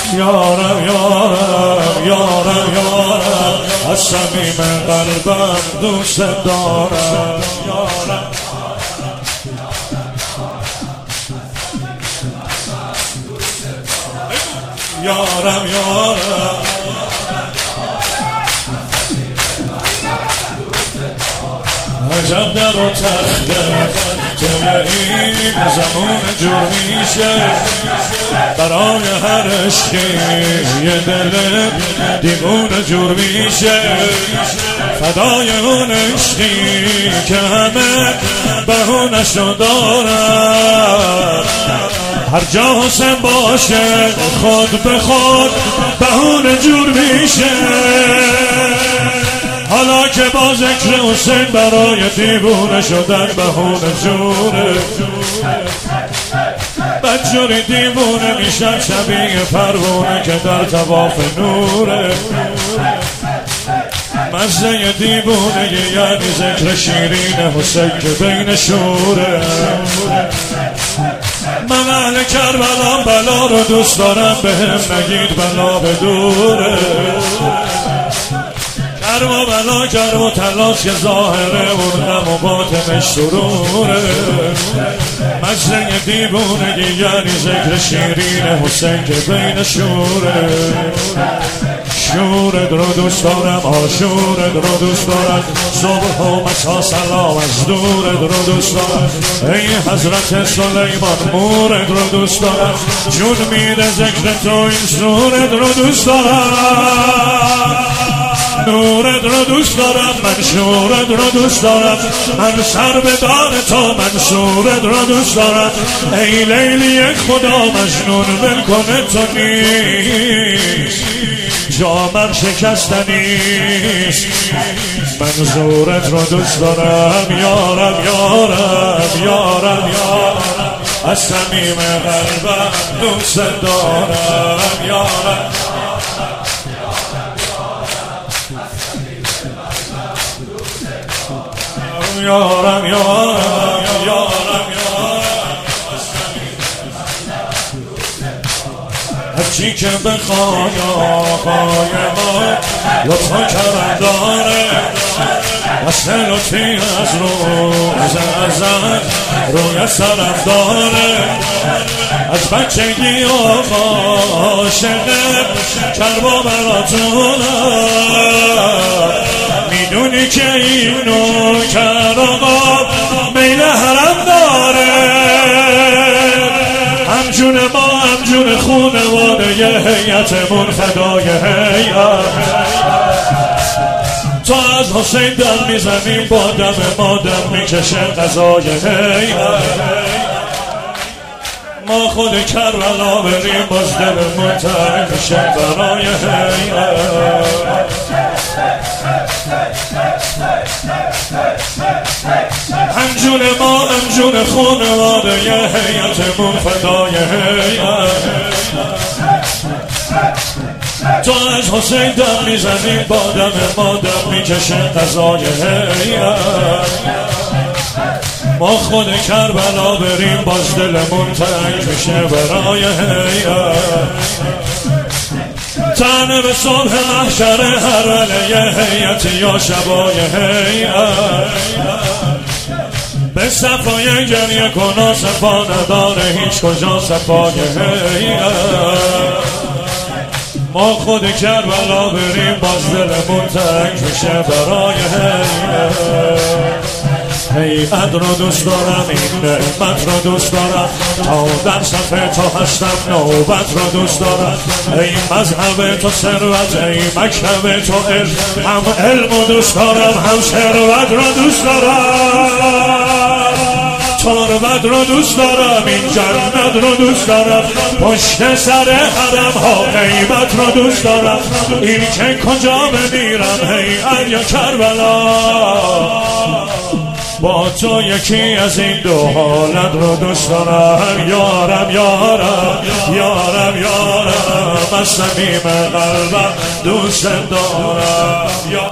یارم یارم یارم یارم از صمیم قلبم دوست دارم یارم یارم یارم عجب در و تخته توی این زمان جور میشه برای هر عشقی یه دل دیوونه جور میشه فدای اون عشقی که همه بهونشو دارن هر جا حسین باشه خود به خود بهونه جور میشه حالا که با ذکر حسین برای دیوونه شدن بهونه جوره بدجوری دیوونه میشن شبیه پروونه که در طواف نوره مزه دیوونه یعنی ذکر شیرین حسین که بین شوره من اهل کربلام بلا رو دوست دارم بهم نگید بلا به دوره کرم و بلا کرم و تلاش که ظاهره اونم و باطنش سروره مجلن دیوونگی یعنی ذکر شیرین حسین که بین شوره شورت رو دوست دارم آشورت رو دوست دارم صبح و مسا سلام از دورت رو دوست دارم ای حضرت سلیمان مورت رو دوست دارم جون میده ذکر تو این سورت رو دوست دارم نورت رو دوست دارم منشورت رو دوست دارم من سر به دار تو منصورت رو دوست دارم ای لیلی خدا مجنون ول کنه تو نیست جامم شکستنیست منظورت رو دوست دارم یارم یارم یارم یارم از صمیم قلبم دوست دارم یارم یارم یارم یارم هرچی که بخوای آقای ما لطفا کرم داره دست لطفی از روز ازل روی سرم داره از بچگی آقا عاشقه کربا براتونم میدونی که اینو کر آقا میل حرم داره همجون ما همجون خونواده یه هیئتمون فدای هیئت تا از حسین دم میزنیم با دم ما دم میکشه قضای هیئت ما خود کربلا بریم باز دلمون تنگ میشه برای هیئت همجون ما همجون خونواده یه هیئتمون فدای هیئت تا از حسین دم میزنیم با دم ما دم میکشه قضای هیئت ما خود کربلا بریم باز دلمون تنگ میشه برای هیئت تنه به صبح محشر هر وله هیئت یا شبای هیئت به صفای گریه کن و صفا نداره هیچ کجا صفای هیئت ما خود کربلا بریم باز دلمون تنگ میشه برای هیئت رو دوست دارم این نعمت رو دوست دارم تا در صف تو هستم نوبت رو دوست دارم ای مذهب تو ثروت ای مکتب تو علم هم علم رو دوست دارم هم ثروت رو دوست دارم تربت رو دوست دارم این جنت رو دوست دارم پشت سر حرم ها غیبت رو دوست دارم این که کجا بمیرم هیئت یا کربلا با تو یکی از این دو حالت رو دوست دارم یارم یارم یارم یارم از صمیم قلبم دوست دارم